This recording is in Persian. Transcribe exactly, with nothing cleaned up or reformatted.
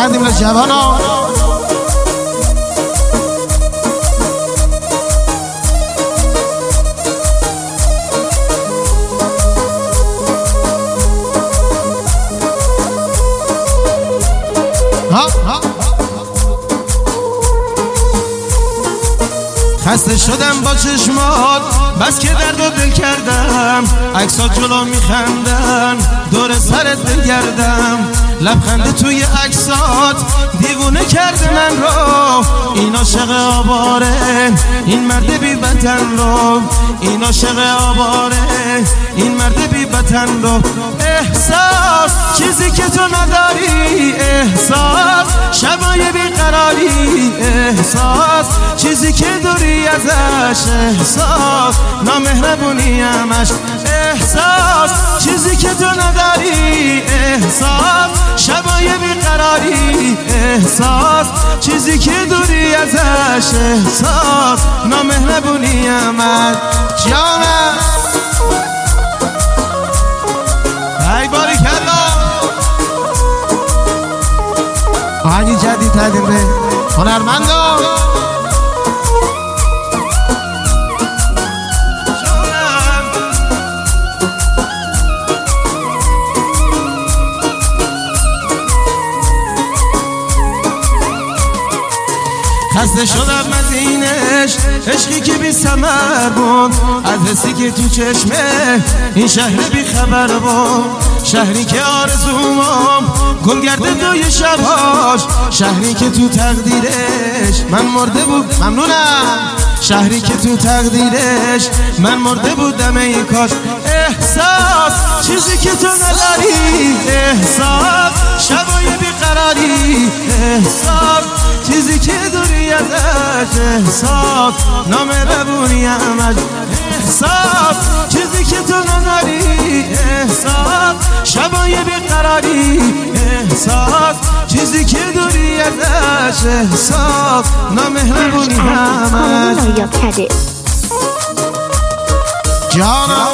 کردیم لجوانا خسته شدم با چشمات بس که درد و دل کردم عکسات جلو میخندن دور سرت بگردم لبخند توی عکسات دیوونه کرده من رو این عاشق آواره این مرد بی وطن رو این عاشق آواره این مرد بی وطن رو احساس چیزی که تو نداری احساس شبای بیقراری احساس چیزی که دوری ازش احساس نامهربونی همش احساس چیزی که تو نداری احساس شبای بیقراری احساس چیزی که دوری ازش احساس نامهربونی همش جانم ای باری کلا آهنگی جدید تقدیم به هنرمندا خسته شدم از این عشق عشقی که بی ثمر بود از حسی که تو چشمه این شهر بی خبر بود شهری که آرزومم گم گرده دوی شبهاش شهری که تو تقدیرش من مرده بود ممنونم شهری که تو تقدیرش من مرده بودم ای کاش احساس چیزی که تو نداری احساس شبای بیقراری احساس چیزی که دوری ازش احساس نامهربونی همش احساس چیزی که تو نداری احساس شبای بیقراری احساس چیزی که دوری ازش احساس نامهربونی همش جانا